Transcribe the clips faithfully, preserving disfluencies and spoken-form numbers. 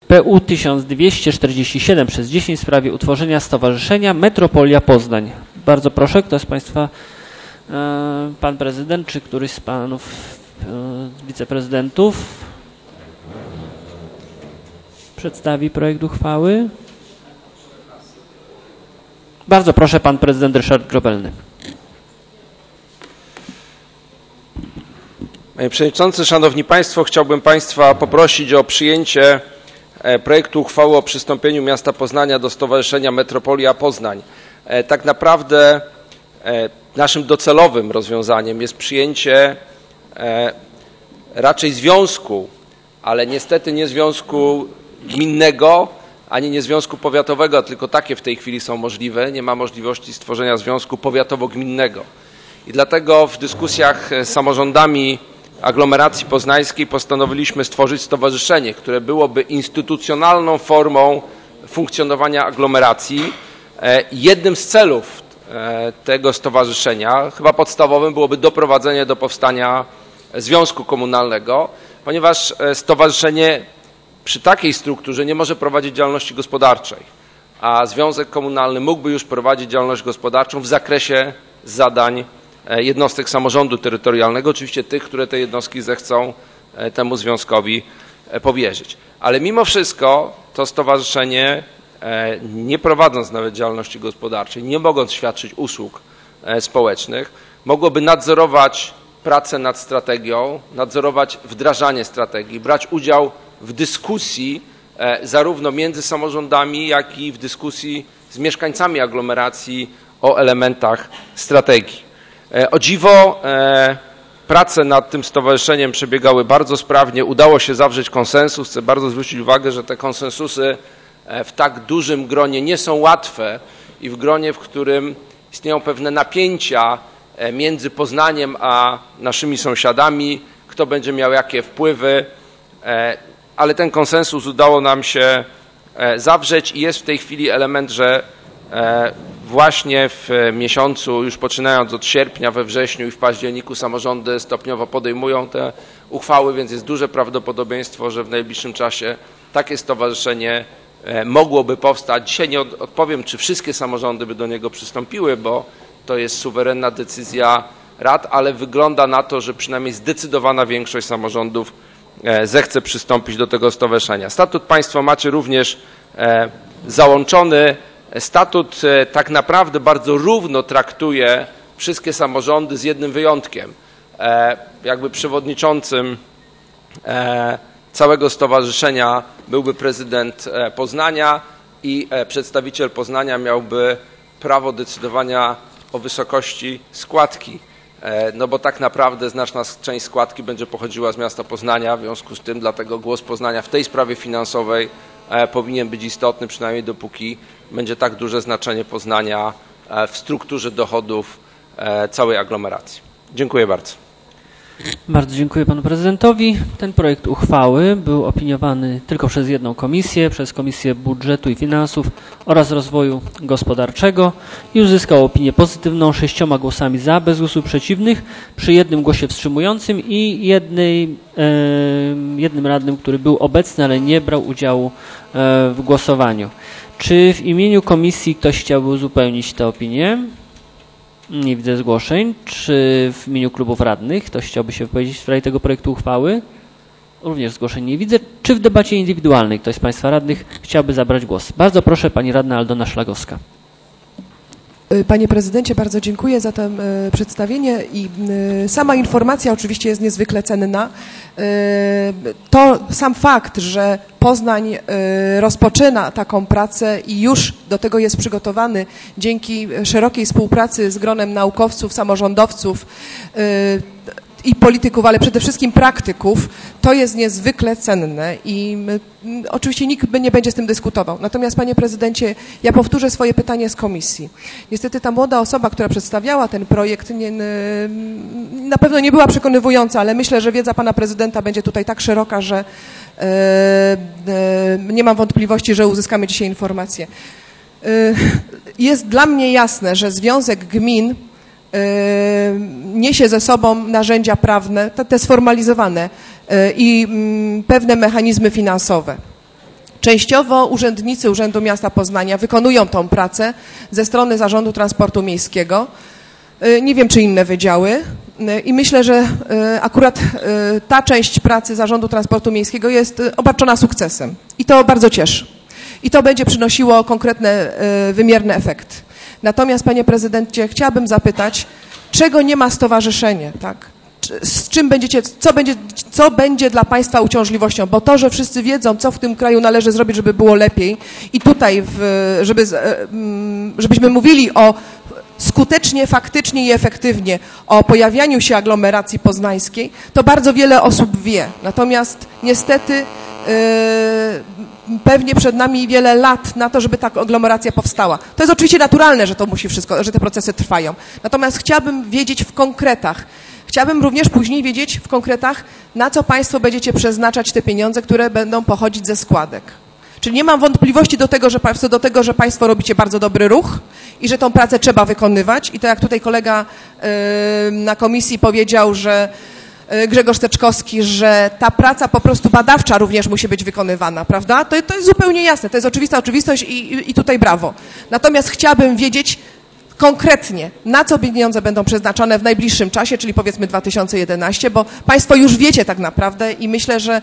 P U tysiąc dwieście czterdzieści siedem przez dziesięć w sprawie utworzenia Stowarzyszenia Metropolia Poznań. Bardzo proszę, kto z Państwa, e, Pan Prezydent, czy któryś z Panów e, wiceprezydentów przedstawi projekt uchwały? Bardzo proszę, Pan Prezydent Ryszard Grobelny. Panie Przewodniczący, Szanowni Państwo, chciałbym Państwa poprosić o przyjęcie projektu uchwały o przystąpieniu miasta Poznania do Stowarzyszenia Metropolia Poznań. Tak naprawdę naszym docelowym rozwiązaniem jest przyjęcie raczej związku, ale niestety nie związku gminnego, ani nie związku powiatowego, tylko takie w tej chwili są możliwe. Nie ma możliwości stworzenia związku powiatowo-gminnego. I dlatego w dyskusjach z samorządami aglomeracji poznańskiej postanowiliśmy stworzyć stowarzyszenie, które byłoby instytucjonalną formą funkcjonowania aglomeracji. Jednym z celów tego stowarzyszenia, chyba podstawowym, byłoby doprowadzenie do powstania związku komunalnego, ponieważ stowarzyszenie przy takiej strukturze nie może prowadzić działalności gospodarczej, a związek komunalny mógłby już prowadzić działalność gospodarczą w zakresie zadań jednostek samorządu terytorialnego, oczywiście tych, które te jednostki zechcą temu związkowi powierzyć. Ale mimo wszystko to stowarzyszenie, nie prowadząc nawet działalności gospodarczej, nie mogąc świadczyć usług społecznych, mogłoby nadzorować pracę nad strategią, nadzorować wdrażanie strategii, brać udział w dyskusji zarówno między samorządami, jak i w dyskusji z mieszkańcami aglomeracji o elementach strategii. O dziwo prace nad tym stowarzyszeniem przebiegały bardzo sprawnie, udało się zawrzeć konsensus. Chcę bardzo zwrócić uwagę, że te konsensusy w tak dużym gronie nie są łatwe i w gronie, w którym istnieją pewne napięcia między Poznaniem a naszymi sąsiadami, kto będzie miał jakie wpływy, ale ten konsensus udało nam się zawrzeć i jest w tej chwili element, że właśnie w miesiącu, już poczynając od sierpnia, we wrześniu i w październiku samorządy stopniowo podejmują te uchwały, więc jest duże prawdopodobieństwo, że w najbliższym czasie takie stowarzyszenie mogłoby powstać. Dzisiaj nie odpowiem, czy wszystkie samorządy by do niego przystąpiły, bo to jest suwerenna decyzja rad, ale wygląda na to, że przynajmniej zdecydowana większość samorządów zechce przystąpić do tego stowarzyszenia. Statut Państwo macie również załączony. Statut tak naprawdę bardzo równo traktuje wszystkie samorządy z jednym wyjątkiem. Jakby przewodniczącym całego stowarzyszenia byłby prezydent Poznania i przedstawiciel Poznania miałby prawo decydowania o wysokości składki. No bo tak naprawdę znaczna część składki będzie pochodziła z miasta Poznania, w związku z tym dlatego głos Poznania w tej sprawie finansowej powinien być istotny, przynajmniej dopóki będzie tak duże znaczenie Poznania w strukturze dochodów całej aglomeracji. Dziękuję bardzo. Bardzo dziękuję Panu Prezydentowi. Ten projekt uchwały był opiniowany tylko przez jedną komisję, przez Komisję Budżetu i Finansów oraz Rozwoju Gospodarczego i uzyskał opinię pozytywną sześcioma głosami za, bez głosów przeciwnych, przy jednym głosie wstrzymującym i jednej, e, jednym radnym, który był obecny, ale nie brał udziału e, w głosowaniu. Czy w imieniu komisji ktoś chciałby uzupełnić tę opinię? Nie widzę zgłoszeń. Czy w imieniu klubów radnych ktoś chciałby się wypowiedzieć w sprawie tego projektu uchwały? Również zgłoszeń nie widzę. Czy w debacie indywidualnej ktoś z Państwa radnych chciałby zabrać głos? Bardzo proszę, Pani Radna Aldona Szlagowska. Panie Prezydencie, bardzo dziękuję za to e, przedstawienie i e, sama informacja oczywiście jest niezwykle cenna. E, to sam fakt, że Poznań e, rozpoczyna taką pracę i już do tego jest przygotowany dzięki szerokiej współpracy z gronem naukowców, samorządowców e, i polityków, ale przede wszystkim praktyków, to jest niezwykle cenne i y, oczywiście nikt by nie będzie z tym dyskutował. Natomiast, Panie Prezydencie, ja powtórzę swoje pytanie z komisji. Niestety ta młoda osoba, która przedstawiała ten projekt, nie, y, na pewno nie była przekonywująca, ale myślę, że wiedza Pana Prezydenta będzie tutaj tak szeroka, że y, y, nie mam wątpliwości, że uzyskamy dzisiaj informacje. Y, jest dla mnie jasne, że Związek Gmin niesie ze sobą narzędzia prawne, te, te sformalizowane i pewne mechanizmy finansowe. Częściowo urzędnicy Urzędu Miasta Poznania wykonują tą pracę ze strony Zarządu Transportu Miejskiego. Nie wiem, czy inne wydziały. I myślę, że akurat ta część pracy Zarządu Transportu Miejskiego jest obarczona sukcesem. I to bardzo cieszy. I to będzie przynosiło konkretne, wymierne efekty. Natomiast, panie prezydencie, chciałabym zapytać, czego nie ma stowarzyszenie, tak? Z czym będziecie, co będzie, co będzie dla państwa uciążliwością? Bo to, że wszyscy wiedzą, co w tym kraju należy zrobić, żeby było lepiej i tutaj, w, żeby, żebyśmy mówili o skutecznie, faktycznie i efektywnie o pojawianiu się aglomeracji poznańskiej, to bardzo wiele osób wie. Natomiast niestety yy, pewnie przed nami wiele lat na to, żeby ta aglomeracja powstała. To jest oczywiście naturalne, że to musi wszystko, że te procesy trwają. Natomiast chciałabym wiedzieć w konkretach, chciałabym również później wiedzieć w konkretach, na co państwo będziecie przeznaczać te pieniądze, które będą pochodzić ze składek. Czyli nie mam wątpliwości do tego, że państwo, do tego, że państwo robicie bardzo dobry ruch i że tą pracę trzeba wykonywać. I to jak tutaj kolega y, na komisji powiedział, że y, Grzegorz Teczkowski, że ta praca po prostu badawcza również musi być wykonywana, prawda? To, to jest zupełnie jasne, to jest oczywista oczywistość i, i, i tutaj brawo. Natomiast chciałabym wiedzieć konkretnie, na co pieniądze będą przeznaczone w najbliższym czasie, czyli powiedzmy dwa tysiące jedenasty, bo państwo już wiecie tak naprawdę i myślę, że,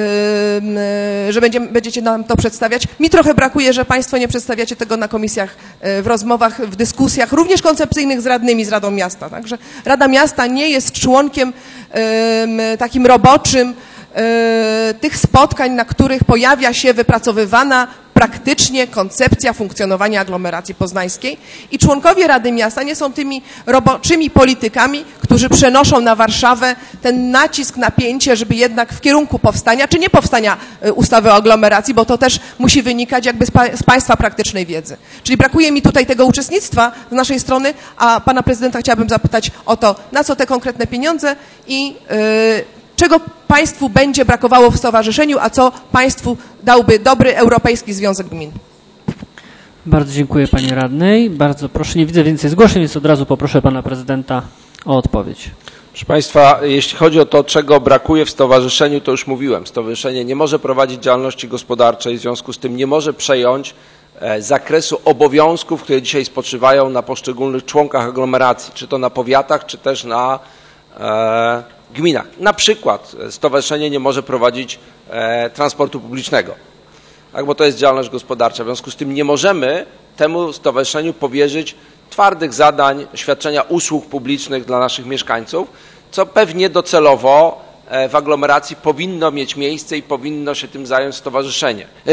yy, że będziemy, będziecie nam to przedstawiać. Mi trochę brakuje, że państwo nie przedstawiacie tego na komisjach, yy, w rozmowach, w dyskusjach, również koncepcyjnych z radnymi, z Radą Miasta. Także Rada Miasta nie jest członkiem yy, takim roboczym yy, tych spotkań, na których pojawia się wypracowywana praktycznie koncepcja funkcjonowania aglomeracji poznańskiej i członkowie Rady Miasta nie są tymi roboczymi politykami, którzy przenoszą na Warszawę ten nacisk, napięcie, żeby jednak w kierunku powstania, czy nie powstania ustawy o aglomeracji, bo to też musi wynikać jakby z, pa z państwa praktycznej wiedzy. Czyli brakuje mi tutaj tego uczestnictwa z naszej strony, a pana prezydenta chciałabym zapytać o to, na co te konkretne pieniądze i yy, czego państwu będzie brakowało w stowarzyszeniu, a co państwu dałby dobry Europejski Związek Gmin. Bardzo dziękuję pani radnej. Bardzo proszę, nie widzę więcej zgłoszeń, więc od razu poproszę pana prezydenta o odpowiedź. Proszę państwa, jeśli chodzi o to, czego brakuje w stowarzyszeniu, to już mówiłem. Stowarzyszenie nie może prowadzić działalności gospodarczej, w związku z tym nie może przejąć zakresu obowiązków, które dzisiaj spoczywają na poszczególnych członkach aglomeracji, czy to na powiatach, czy też na e, gminach. Na przykład stowarzyszenie nie może prowadzić e, transportu publicznego, tak, bo to jest działalność gospodarcza. W związku z tym nie możemy temu stowarzyszeniu powierzyć twardych zadań świadczenia usług publicznych dla naszych mieszkańców, co pewnie docelowo e, w aglomeracji powinno mieć miejsce i powinno się tym zająć stowarzyszenie, e,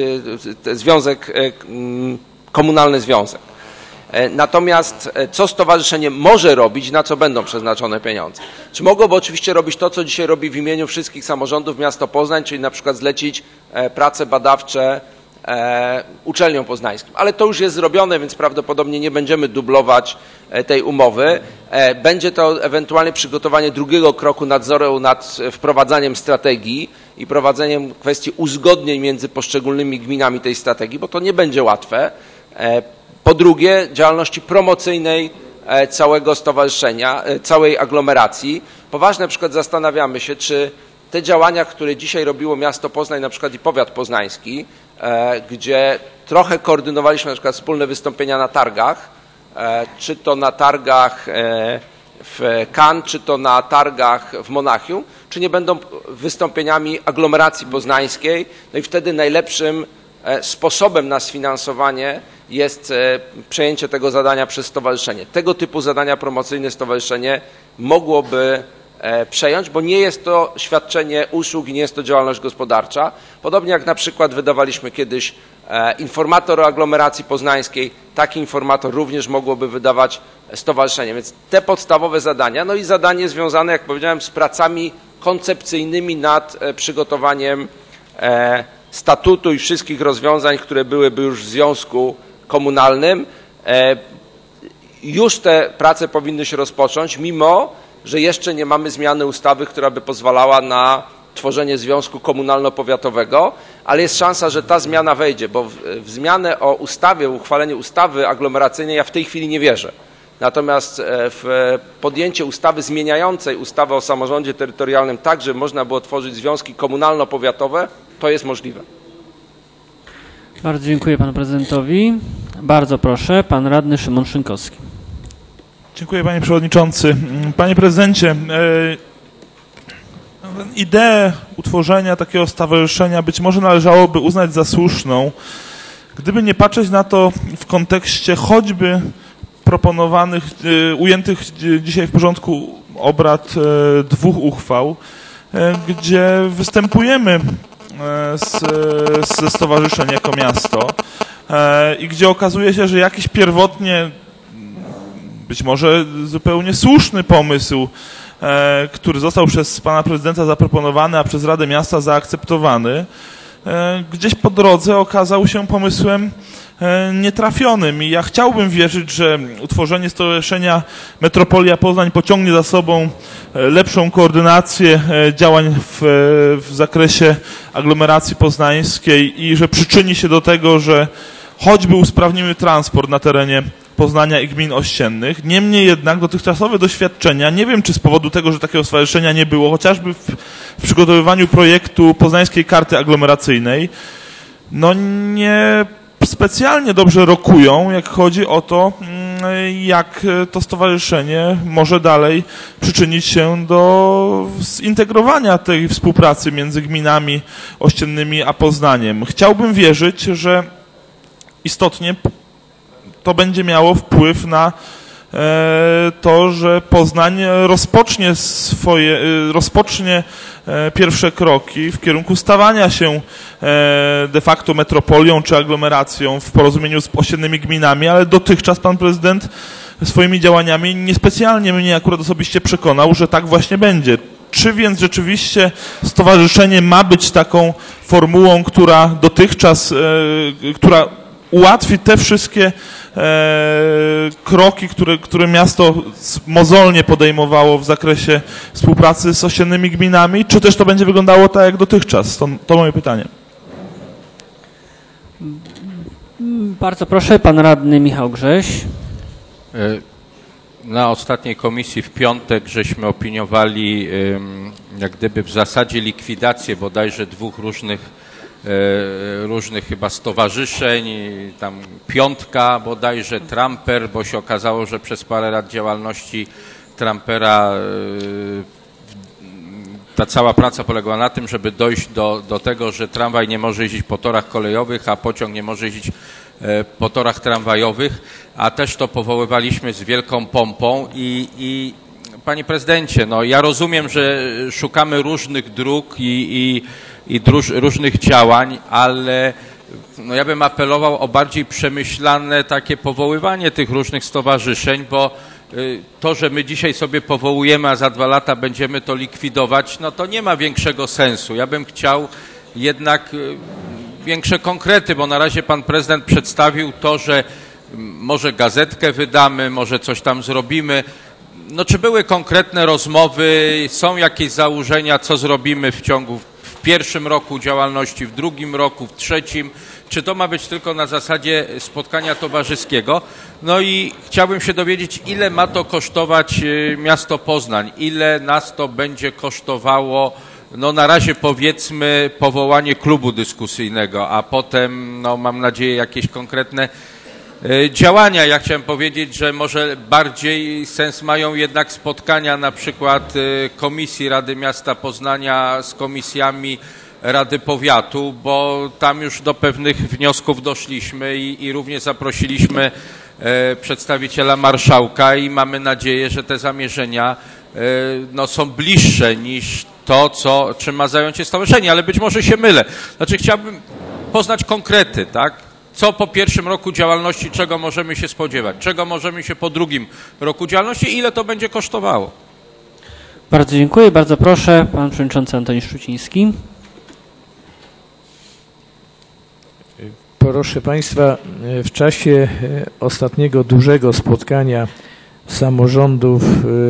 e, związek, e, komunalny związek. Natomiast co stowarzyszenie może robić, na co będą przeznaczone pieniądze? Czy mogłoby oczywiście robić to, co dzisiaj robi w imieniu wszystkich samorządów miasta Poznań, czyli na przykład zlecić prace badawcze uczelniom poznańskim. Ale to już jest zrobione, więc prawdopodobnie nie będziemy dublować tej umowy. Będzie to ewentualnie przygotowanie drugiego kroku nadzoru nad wprowadzaniem strategii i prowadzeniem kwestii uzgodnień między poszczególnymi gminami tej strategii, bo to nie będzie łatwe. Po drugie, działalności promocyjnej całego stowarzyszenia, całej aglomeracji. Poważnie na przykład zastanawiamy się, czy te działania, które dzisiaj robiło miasto Poznań, na przykład i powiat poznański, gdzie trochę koordynowaliśmy na przykład wspólne wystąpienia na targach, czy to na targach w Cannes, czy to na targach w Monachium, czy nie będą wystąpieniami aglomeracji poznańskiej, no i wtedy najlepszym sposobem na sfinansowanie jest przejęcie tego zadania przez stowarzyszenie. Tego typu zadania promocyjne stowarzyszenie mogłoby przejąć, bo nie jest to świadczenie usług i nie jest to działalność gospodarcza. Podobnie jak na przykład wydawaliśmy kiedyś informator o aglomeracji poznańskiej, taki informator również mogłoby wydawać stowarzyszenie. Więc te podstawowe zadania, no i zadanie związane, jak powiedziałem, z pracami koncepcyjnymi nad przygotowaniem statutu i wszystkich rozwiązań, które byłyby już w związku komunalnym. Już te prace powinny się rozpocząć, mimo że jeszcze nie mamy zmiany ustawy, która by pozwalała na tworzenie związku komunalno-powiatowego, ale jest szansa, że ta zmiana wejdzie, bo w, w zmianę o ustawie, uchwalenie ustawy aglomeracyjnej ja w tej chwili nie wierzę. Natomiast w podjęcie ustawy zmieniającej ustawę o samorządzie terytorialnym tak, żeby można było tworzyć związki komunalno-powiatowe, to jest możliwe. Bardzo dziękuję panu prezydentowi. Bardzo proszę, pan radny Szymon Szynkowski. Dziękuję panie przewodniczący. Panie prezydencie, ideę utworzenia takiego stowarzyszenia być może należałoby uznać za słuszną, gdyby nie patrzeć na to w kontekście choćby proponowanych, ujętych dzisiaj w porządku obrad dwóch uchwał, gdzie występujemy z, ze stowarzyszenia jako miasto i gdzie okazuje się, że jakiś pierwotnie, być może zupełnie słuszny pomysł, który został przez pana prezydenta zaproponowany, a przez Radę Miasta zaakceptowany, gdzieś po drodze okazał się pomysłem nietrafionym. I ja chciałbym wierzyć, że utworzenie stowarzyszenia Metropolia Poznań pociągnie za sobą lepszą koordynację działań w, w zakresie aglomeracji poznańskiej i że przyczyni się do tego, że choćby usprawnimy transport na terenie Poznania i gmin ościennych. Niemniej jednak dotychczasowe doświadczenia, nie wiem czy z powodu tego, że takiego stowarzyszenia nie było, chociażby w, w przygotowywaniu projektu poznańskiej karty aglomeracyjnej, no nie specjalnie dobrze rokują, jak chodzi o to, jak to stowarzyszenie może dalej przyczynić się do zintegrowania tej współpracy między gminami ościennymi a Poznaniem. Chciałbym wierzyć, że istotnie to będzie miało wpływ na to, że Poznań rozpocznie swoje, rozpocznie pierwsze kroki w kierunku stawania się de facto metropolią czy aglomeracją w porozumieniu z ościennymi gminami, ale dotychczas pan prezydent swoimi działaniami niespecjalnie mnie akurat osobiście przekonał, że tak właśnie będzie. Czy więc rzeczywiście stowarzyszenie ma być taką formułą, która dotychczas, która ułatwi te wszystkie e, kroki, które, które miasto mozolnie podejmowało w zakresie współpracy z ościennymi gminami, czy też to będzie wyglądało tak jak dotychczas? To, to moje pytanie. Bardzo proszę, pan radny Michał Grześ. Na ostatniej komisji w piątek żeśmy opiniowali jak gdyby w zasadzie likwidację bodajże dwóch różnych różnych chyba stowarzyszeń, tam Piątka bodajże, Tramper, bo się okazało, że przez parę lat działalności Trampera ta cała praca polegała na tym, żeby dojść do, do tego, że tramwaj nie może jeździć po torach kolejowych, a pociąg nie może jeździć po torach tramwajowych, a też to powoływaliśmy z wielką pompą i, i panie prezydencie, no ja rozumiem, że szukamy różnych dróg i, i i druż, różnych działań, ale no ja bym apelował o bardziej przemyślane takie powoływanie tych różnych stowarzyszeń, bo y, to, że my dzisiaj sobie powołujemy, a za dwa lata będziemy to likwidować, no to nie ma większego sensu. Ja bym chciał jednak y, większe konkrety, bo na razie pan prezydent przedstawił to, że y, może gazetkę wydamy, może coś tam zrobimy. No czy były konkretne rozmowy, są jakieś założenia, co zrobimy w ciągu w pierwszym roku działalności, w drugim roku, w trzecim, czy to ma być tylko na zasadzie spotkania towarzyskiego? No i chciałbym się dowiedzieć, ile ma to kosztować miasto Poznań, ile nas to będzie kosztowało, no na razie powiedzmy powołanie klubu dyskusyjnego, a potem, no mam nadzieję, jakieś konkretne działania. Ja chciałem powiedzieć, że może bardziej sens mają jednak spotkania na przykład Komisji Rady Miasta Poznania z komisjami Rady Powiatu, bo tam już do pewnych wniosków doszliśmy i, i również zaprosiliśmy przedstawiciela marszałka i mamy nadzieję, że te zamierzenia no, są bliższe niż to, co, czym ma zająć się stowarzyszenie, ale być może się mylę. Znaczy chciałbym poznać konkrety, tak? Co po pierwszym roku działalności, czego możemy się spodziewać, czego możemy się po drugim roku działalności i ile to będzie kosztowało. Bardzo dziękuję, bardzo proszę, pan przewodniczący Antoni Szczuciński. Proszę państwa, w czasie ostatniego dużego spotkania samorządów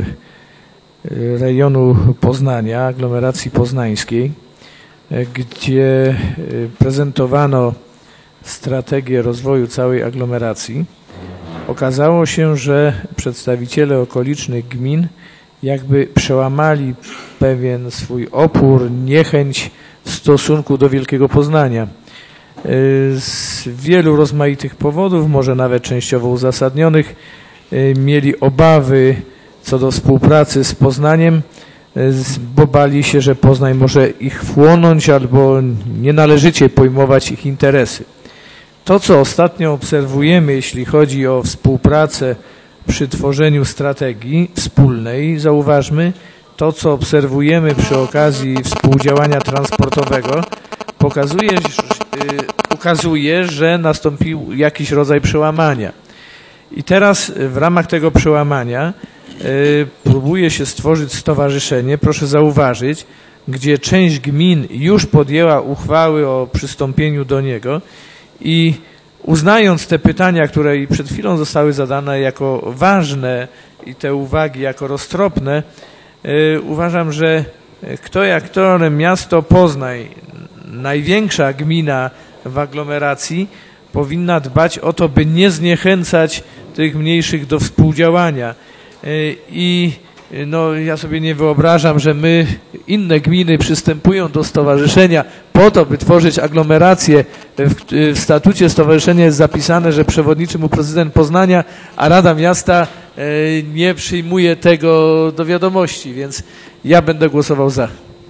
rejonu Poznania, aglomeracji poznańskiej, gdzie prezentowano strategię rozwoju całej aglomeracji, okazało się, że przedstawiciele okolicznych gmin jakby przełamali pewien swój opór, niechęć w stosunku do Wielkiego Poznania. z wielu rozmaitych powodów, może nawet częściowo uzasadnionych, mieli obawy co do współpracy z Poznaniem, bo bali się, że Poznań może ich wchłonąć albo nienależycie pojmować ich interesy. To, co ostatnio obserwujemy, jeśli chodzi o współpracę przy tworzeniu strategii wspólnej, zauważmy, to, co obserwujemy przy okazji współdziałania transportowego, pokazuje, ukazuje, że nastąpił jakiś rodzaj przełamania. I teraz w ramach tego przełamania próbuje się stworzyć stowarzyszenie, proszę zauważyć, gdzie część gmin już podjęła uchwały o przystąpieniu do niego i uznając te pytania, które i przed chwilą zostały zadane jako ważne i te uwagi jako roztropne, uważam, że kto jak to, miasto Poznań, największa gmina w aglomeracji, powinna dbać o to, by nie zniechęcać tych mniejszych do współdziałania. I no, ja sobie nie wyobrażam, że my, inne gminy przystępują do stowarzyszenia po to, by tworzyć aglomerację. W, w statucie stowarzyszenia jest zapisane, że przewodniczy mu prezydent Poznania, a Rada Miasta nie przyjmuje tego do wiadomości, więc ja będę głosował za.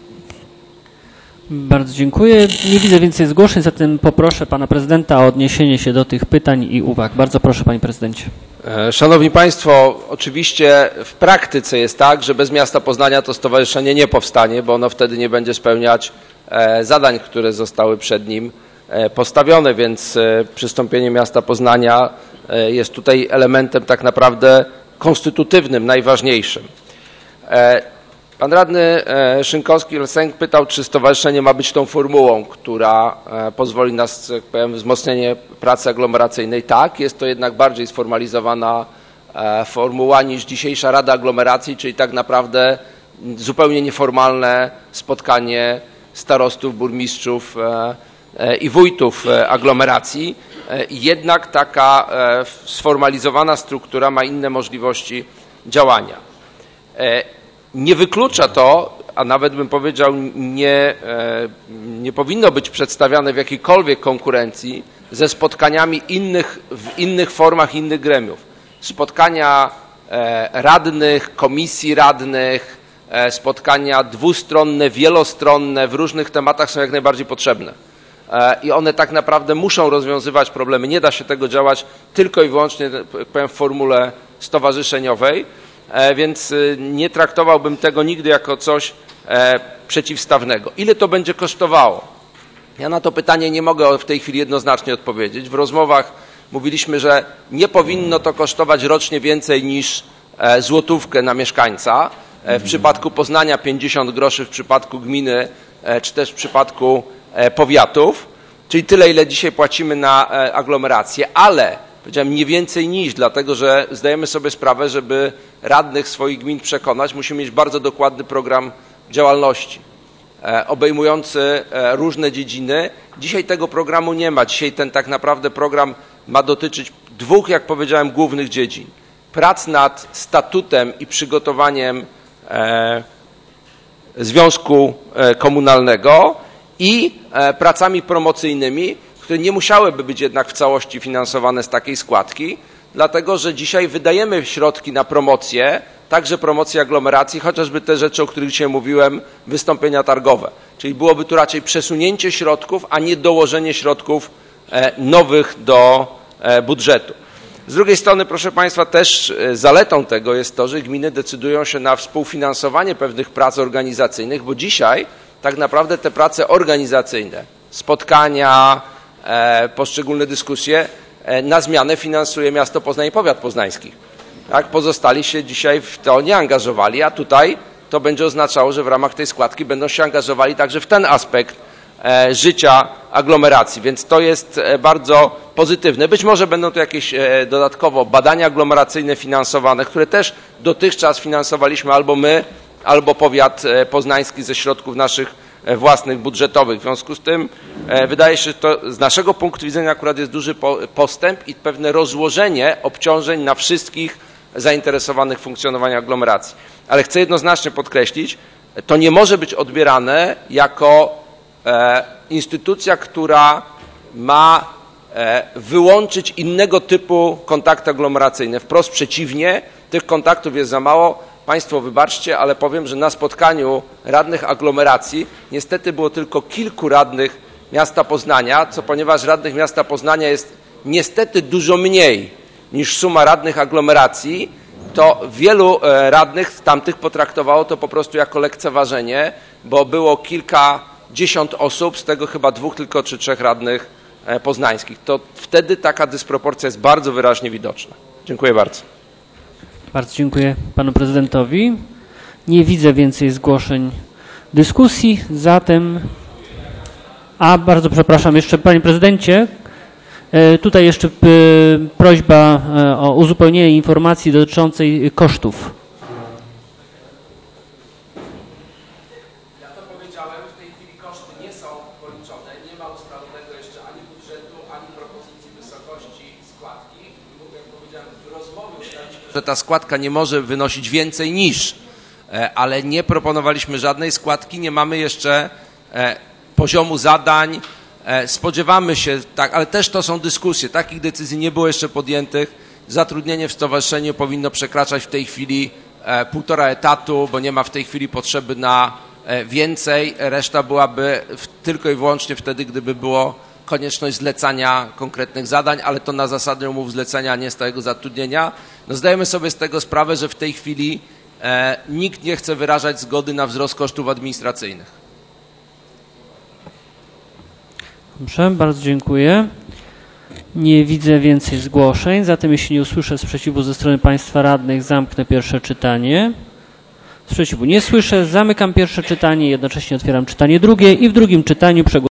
Bardzo dziękuję. Nie widzę więcej zgłoszeń, zatem poproszę pana prezydenta o odniesienie się do tych pytań i uwag. Bardzo proszę, panie prezydencie. Szanowni Państwo, oczywiście w praktyce jest tak, że bez miasta Poznania to stowarzyszenie nie powstanie, bo ono wtedy nie będzie spełniać zadań, które zostały przed nim postawione, więc przystąpienie miasta Poznania jest tutaj elementem tak naprawdę konstytutywnym, najważniejszym. Pan radny Szynkowski-Lsęk pytał, czy stowarzyszenie ma być tą formułą, która pozwoli na, jak powiem, wzmocnienie pracy aglomeracyjnej. Tak, jest to jednak bardziej sformalizowana formuła niż dzisiejsza Rada Aglomeracji, czyli tak naprawdę zupełnie nieformalne spotkanie starostów, burmistrzów i wójtów aglomeracji. Jednak taka sformalizowana struktura ma inne możliwości działania. Nie wyklucza to, a nawet bym powiedział, nie, nie powinno być przedstawiane w jakiejkolwiek konkurencji ze spotkaniami innych, w innych formach, innych gremiów. Spotkania radnych, komisji radnych, spotkania dwustronne, wielostronne w różnych tematach są jak najbardziej potrzebne. I one tak naprawdę muszą rozwiązywać problemy. Nie da się tego działać tylko i wyłącznie, jak powiem, w formule stowarzyszeniowej. Więc nie traktowałbym tego nigdy jako coś przeciwstawnego. Ile to będzie kosztowało? Ja na to pytanie nie mogę w tej chwili jednoznacznie odpowiedzieć. W rozmowach mówiliśmy, że nie powinno to kosztować rocznie więcej niż złotówkę na mieszkańca. W przypadku Poznania pięćdziesiąt groszy, w przypadku gminy czy też w przypadku powiatów. Czyli tyle, ile dzisiaj płacimy na aglomerację, ale powiedziałem nie więcej niż, dlatego że zdajemy sobie sprawę, żeby radnych swoich gmin przekonać, musimy mieć bardzo dokładny program działalności obejmujący różne dziedziny. Dzisiaj tego programu nie ma. Dzisiaj ten tak naprawdę program ma dotyczyć dwóch, jak powiedziałem, głównych dziedzin. Prac nad statutem i przygotowaniem związku komunalnego i pracami promocyjnymi, które nie musiałyby być jednak w całości finansowane z takiej składki, dlatego że dzisiaj wydajemy środki na promocję, także promocję aglomeracji, chociażby te rzeczy, o których dzisiaj mówiłem, wystąpienia targowe. Czyli byłoby tu raczej przesunięcie środków, a nie dołożenie środków nowych do budżetu. Z drugiej strony, proszę Państwa, też zaletą tego jest to, że gminy decydują się na współfinansowanie pewnych prac organizacyjnych, bo dzisiaj tak naprawdę te prace organizacyjne, spotkania, poszczególne dyskusje na zmianę finansuje miasto Poznań i powiat poznański. Tak? Pozostali się dzisiaj w to nie angażowali, a tutaj to będzie oznaczało, że w ramach tej składki będą się angażowali także w ten aspekt życia aglomeracji, więc to jest bardzo pozytywne. Być może będą to jakieś dodatkowo badania aglomeracyjne finansowane, które też dotychczas finansowaliśmy albo my, albo powiat poznański ze środków naszych własnych, budżetowych. W związku z tym wydaje się, że to z naszego punktu widzenia akurat jest duży postęp i pewne rozłożenie obciążeń na wszystkich zainteresowanych funkcjonowaniem aglomeracji. Ale chcę jednoznacznie podkreślić, to nie może być odbierane jako instytucja, która ma wyłączyć innego typu kontakty aglomeracyjne. Wprost przeciwnie, tych kontaktów jest za mało. Państwo wybaczcie, ale powiem, że na spotkaniu radnych aglomeracji niestety było tylko kilku radnych miasta Poznania, co ponieważ radnych miasta Poznania jest niestety dużo mniej niż suma radnych aglomeracji, to wielu radnych tamtych potraktowało to po prostu jako lekceważenie, bo było kilkadziesiąt osób, z tego chyba dwóch tylko czy trzech radnych poznańskich. To wtedy taka dysproporcja jest bardzo wyraźnie widoczna. Dziękuję bardzo. Bardzo dziękuję panu prezydentowi. Nie widzę więcej zgłoszeń dyskusji, zatem... A, bardzo przepraszam, jeszcze panie prezydencie, tutaj jeszcze prośba o uzupełnienie informacji dotyczącej kosztów. Ja to powiedziałem, w tej chwili koszty nie są policzone, nie ma ustalonego jeszcze ani budżetu, ani propozycji wysokości składki. Jak powiedziałem, w rozmowie ustaliliśmy, że ta składka nie może wynosić więcej niż, ale nie proponowaliśmy żadnej składki, nie mamy jeszcze poziomu zadań. Spodziewamy się, tak, ale też to są dyskusje, takich decyzji nie było jeszcze podjętych. Zatrudnienie w stowarzyszeniu powinno przekraczać w tej chwili e, półtora etatu, bo nie ma w tej chwili potrzeby na e, więcej. Reszta byłaby w, tylko i wyłącznie wtedy, gdyby było konieczność zlecania konkretnych zadań, ale to na zasadzie umów zlecenia, a nie stałego zatrudnienia. No, zdajemy sobie z tego sprawę, że w tej chwili e, nikt nie chce wyrażać zgody na wzrost kosztów administracyjnych. Dobrze, bardzo dziękuję. Nie widzę więcej zgłoszeń, zatem jeśli nie usłyszę sprzeciwu ze strony państwa radnych, zamknę pierwsze czytanie. Sprzeciwu nie słyszę, zamykam pierwsze czytanie, jednocześnie otwieram czytanie drugie i w drugim czytaniu przegłosujemy.